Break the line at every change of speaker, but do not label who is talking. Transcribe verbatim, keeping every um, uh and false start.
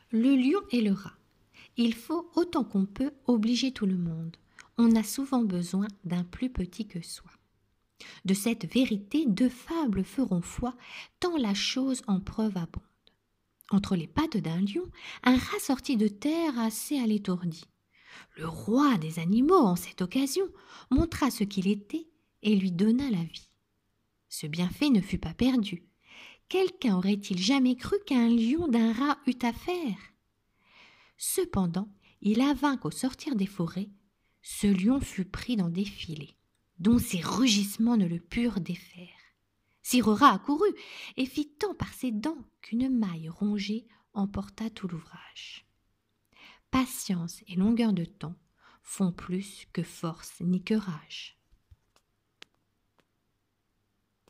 Le lion et le rat. Il faut autant qu'on peut obliger tout le monde. On a souvent besoin d'un plus petit que soi. De cette vérité, deux fables feront foi, tant la chose en preuve abonde. Entre les pattes d'un lion, un rat sortit de terre assez à l'étourdi. Le roi des animaux, en cette occasion, montra ce qu'il était et lui donna la vie. Ce bienfait ne fut pas perdu. Quelqu'un aurait-il jamais cru qu'un lion d'un rat eût affaire ? Cependant, il avint qu'au sortir des forêts, ce lion fut pris dans des filets, dont ses rugissements ne le purent défaire. Sire Rat accourut et fit tant par ses dents qu'une maille rongée emporta tout l'ouvrage. Patience et longueur de temps font plus que force ni que rage.